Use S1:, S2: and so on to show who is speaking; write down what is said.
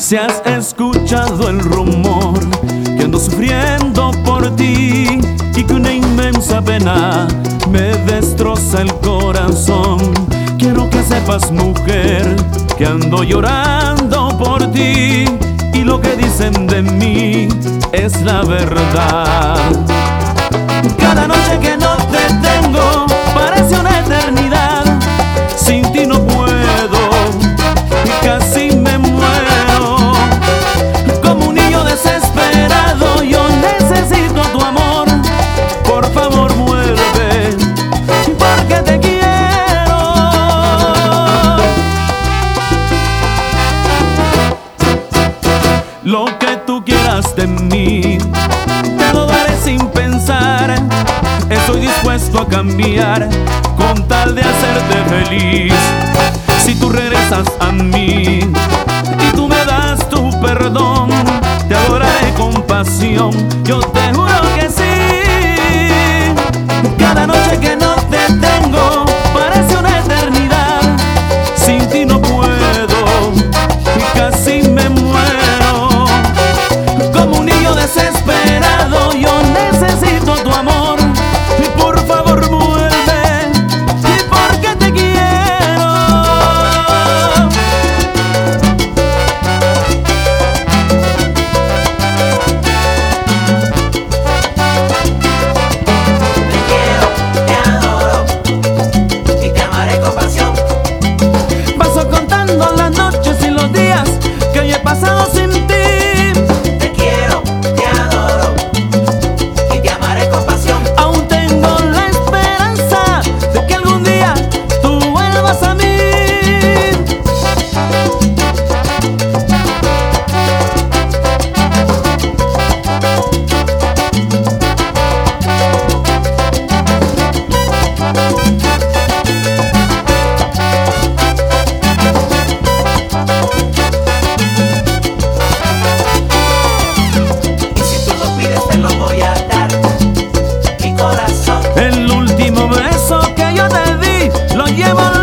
S1: Si has escuchado el rumor que ando sufriendo por ti y que una inmensa pena me destroza el corazón, quiero que sepas, mujer, que ando llorando por ti y lo que dicen de mí es la verdad. Cada noche que no te tengo parece una eternidad. Sin ti no puedo y casi me muero. Como un niño desesperado yo necesito tu amor. Por favor vuelve, porque te quiero. Lo que tú quieras de mí te lo daré sin pensar. Estoy dispuesto a cambiar con tal de hacerte feliz. Si tú regresas a mí y tú me das tu perdón, te adoraré con pasión, yo te juro que sí. Cada noche que no te tengo parece una eternidad. Sin ti no puedo y casi me muero. Como un niño desesperado yo necesito tu amor. Por favor vuelve, porque te quiero.
S2: Te quiero, te adoro y te amaré con pasión.
S1: Paso contando las noches y los días que yo he pasado sin ti.
S2: Te quiero, te adoro y te amaré con pasión.
S1: Aún tengo la esperanza de que algún día tú vuelvas a mí.
S2: Y si tú lo pides te lo voy a dar, mi corazón.
S1: El último beso que yo te di lo llevo